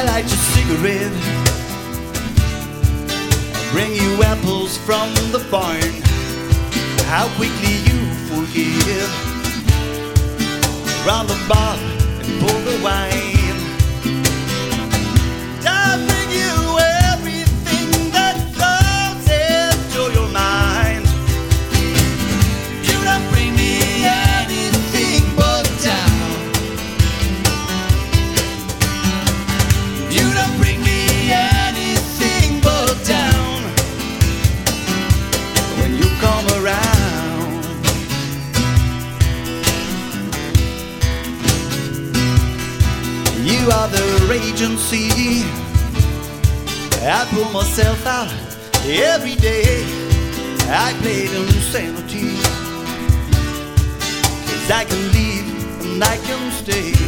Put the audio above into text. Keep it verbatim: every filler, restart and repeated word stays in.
light your cigarette, bring you apples from the barn. How quickly you forgive. Round the bar and pour the wine. I bring you everything that comes into your mind. You don't bring me anything but down. You don't bring me anything but down. When you come around, you are the agency. I pull myself out every day. I play the insanity, 'cause I can leave and I can stay.